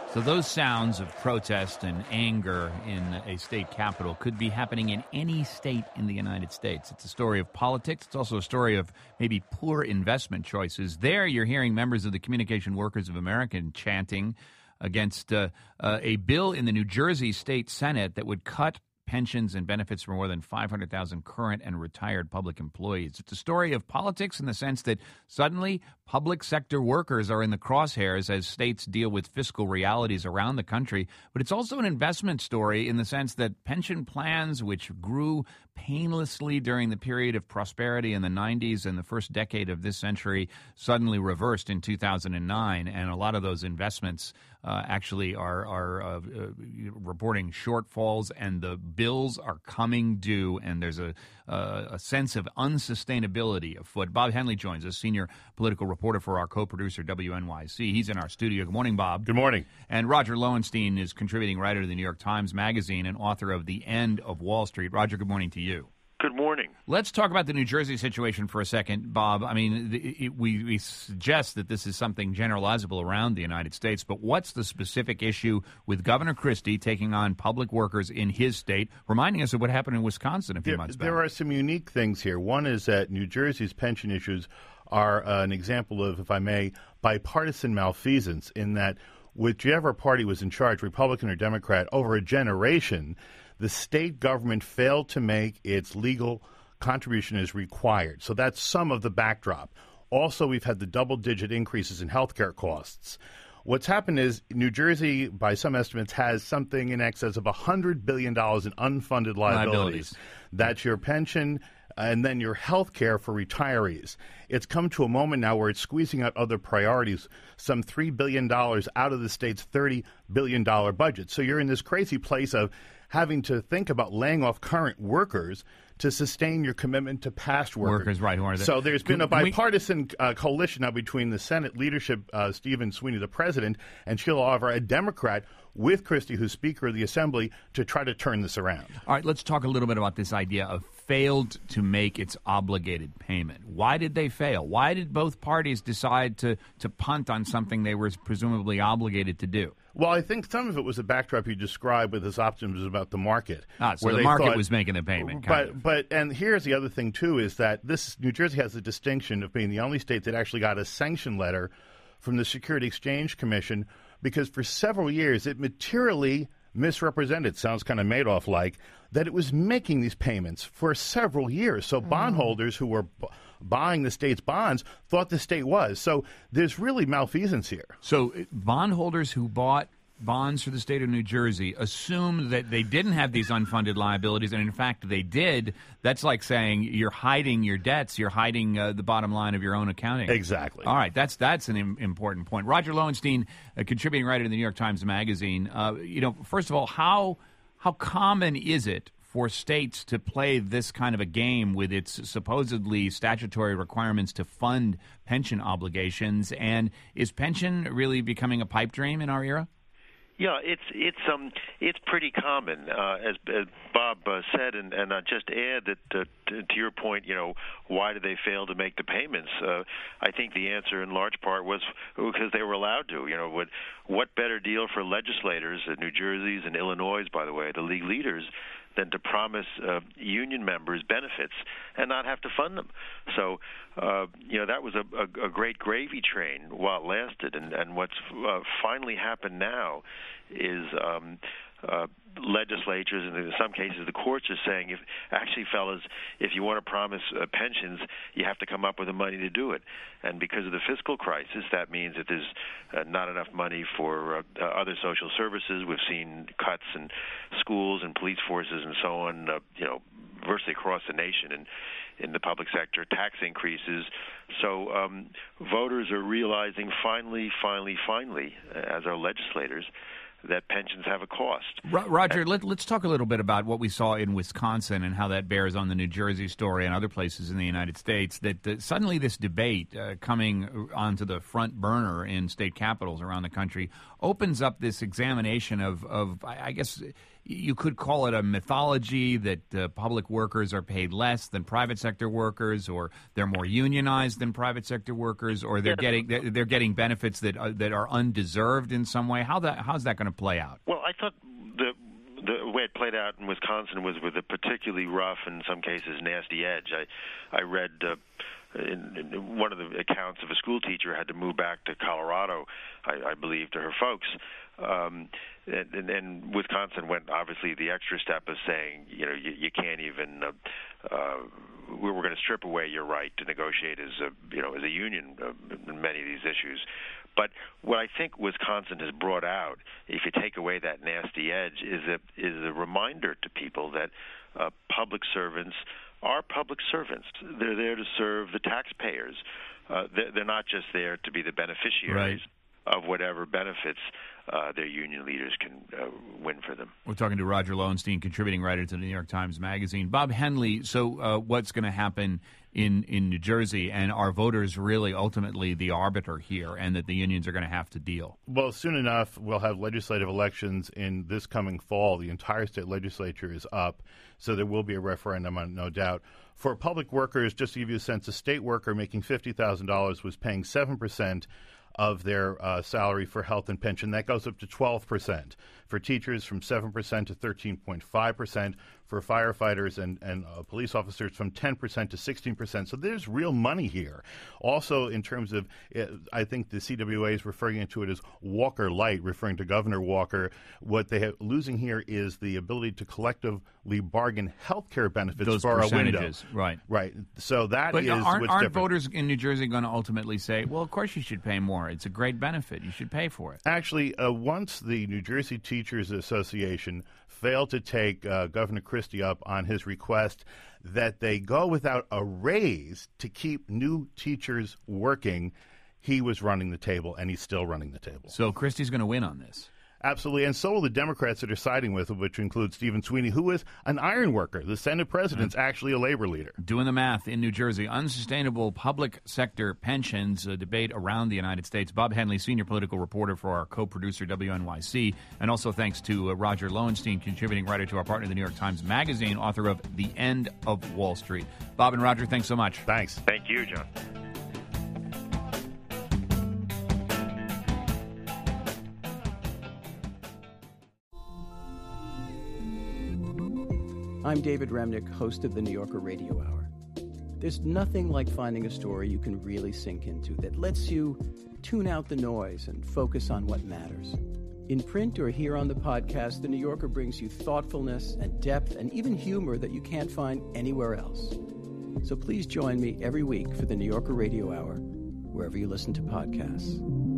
So those sounds of protest and anger in a state capital could be happening in any state in the United States. It's a story of politics. It's also a story of maybe poor investment choices. There you're hearing members of the Communication Workers of America chanting against a bill in the New Jersey State Senate that would cut pensions and benefits for more than 500,000 current and retired public employees. It's a story of politics in the sense that suddenly public sector workers are in the crosshairs as states deal with fiscal realities around the country. But it's also an investment story in the sense that pension plans, which grew painlessly during the period of prosperity in the 90s and the first decade of this century, suddenly reversed in 2009. And a lot of those investments actually are reporting shortfalls, and the bills are coming due, and there's a sense of unsustainability afoot. Bob Henley joins us, senior political reporter for our co-producer, WNYC. He's in our studio. Good morning, Bob. Good morning. And Roger Lowenstein is contributing writer to the New York Times Magazine and author of The End of Wall Street. Roger, good morning to you. Good morning. Let's talk about the New Jersey situation for a second, Bob. I mean, we suggest that this is something generalizable around the United States, but what's the specific issue with Governor Christie taking on public workers in his state, reminding us of what happened in Wisconsin a few months back? There are some unique things here. One is that New Jersey's pension issues are an example of, if I may, bipartisan malfeasance, in that whichever party was in charge, Republican or Democrat, over a generation, the state government failed to make its legal contribution as required. So that's some of the backdrop. Also, we've had the double-digit increases in health care costs. What's happened is New Jersey, by some estimates, has something in excess of $100 billion in unfunded liabilities. That's your pension and then your health care for retirees. It's come to a moment now where it's squeezing out other priorities, some $3 billion out of the state's $30 billion budget. So you're in this crazy place of having to think about laying off current workers to sustain your commitment to past workers. Right. Who are they? So there's been a bipartisan coalition now between the Senate leadership, Stephen Sweeney, the president, and Sheila Oliver, a Democrat, with Christie, who's Speaker of the Assembly, to try to turn this around. All right, let's talk a little bit about this idea of failed to make its obligated payment. Why did they fail? Why did both parties decide to punt on something they were presumably obligated to do? Well, I think some of it was a backdrop you described with this optimism about the market. So the market was making the payment. And here's the other thing, too, is that New Jersey has the distinction of being the only state that actually got a sanction letter from the Security Exchange Commission, because for several years it materially misrepresented, sounds kind of Madoff-like, that it was making these payments for several years. So bondholders who were buying the state's bonds thought the state was. So there's really malfeasance here. So bondholders who bought bonds for the state of New Jersey assumed that they didn't have these unfunded liabilities, and in fact they did. That's like saying you're hiding your debts, you're hiding the bottom line of your own accounting. Exactly. All right, that's an important point. Roger Lowenstein, a contributing writer to the New York Times Magazine. First of all, how common is it for states to play this kind of a game with its supposedly statutory requirements to fund pension obligations? And is pension really becoming a pipe dream in our era? Yeah, it's pretty common, as Bob said, and I just add that to your point, why did they fail to make the payments? I think the answer in large part was because they were allowed to. What better deal for legislators in New Jersey's and Illinois, by the way, the league leaders, than to promise union members benefits and not have to fund them. So, that was a great gravy train while it lasted. And what's finally happened now is legislatures, and in some cases the courts, are saying, fellas, if you want to promise pensions, you have to come up with the money to do it. And because of the fiscal crisis, that means that there's not enough money for other social services. We've seen cuts in schools and police forces and so on, virtually across the nation, and in the public sector, tax increases. So voters are realizing finally, as our legislators, that pensions have a cost. Roger, let's talk a little bit about what we saw in Wisconsin and how that bears on the New Jersey story and other places in the United States, that suddenly this debate coming onto the front burner in state capitals around the country opens up this examination of I guess, you could call it a mythology that public workers are paid less than private sector workers, or they're more unionized than private sector workers, or they're getting benefits that are undeserved in some way. How's that going to play out? Well, I thought the way it played out in Wisconsin was with a particularly rough, in some cases nasty edge. I read in one of the accounts of a school teacher had to move back to Colorado, I believe, to her folks. And Wisconsin went obviously the extra step of saying, you can't even. We're going to strip away your right to negotiate as a union in many of these issues. But what I think Wisconsin has brought out, if you take away that nasty edge, is a reminder to people that public servants are public servants. They're there to serve the taxpayers. They're not just there to be the beneficiaries of whatever benefits their union leaders can win for them. We're talking to Roger Lowenstein, contributing writer to the New York Times Magazine. Bob Henley, so what's going to happen in New Jersey, and are voters really ultimately the arbiter here, and that the unions are going to have to deal? Well, soon enough, we'll have legislative elections in this coming fall. The entire state legislature is up, so there will be a referendum on it, no doubt. For public workers, just to give you a sense, a state worker making $50,000 was paying 7% of their salary for health and pension. That goes up to 12%. For teachers, from 7% to 13.5%. For firefighters and police officers, from 10% to 16%. So there's real money here. Also, in terms of, I think the CWA is referring to it as Walker Light, referring to Governor Walker. What they are losing here is the ability to collectively bargain health care benefits those for a window. Right. Right. So that but is what's aren't different. Voters in New Jersey going to ultimately say, well, of course you should pay more. It's a great benefit. You should pay for it. Actually, once the New Jersey Teachers Association failed to take Governor Christie up on his request that they go without a raise to keep new teachers working, he was running the table, and he's still running the table. So Christie's going to win on this. Absolutely, and so will the Democrats that are siding with him, which includes Stephen Sweeney, who is an iron worker. The Senate president's actually a labor leader. Doing the math in New Jersey, unsustainable public sector pensions, a debate around the United States. Bob Henley, senior political reporter for our co-producer WNYC, and also thanks to Roger Lowenstein, contributing writer to our partner, the New York Times Magazine, author of The End of Wall Street. Bob and Roger, thanks so much. Thanks. Thank you, John. I'm David Remnick, host of the New Yorker Radio Hour. There's nothing like finding a story you can really sink into that lets you tune out the noise and focus on what matters. In print or here on the podcast, the New Yorker brings you thoughtfulness and depth and even humor that you can't find anywhere else. So please join me every week for the New Yorker Radio Hour, wherever you listen to podcasts.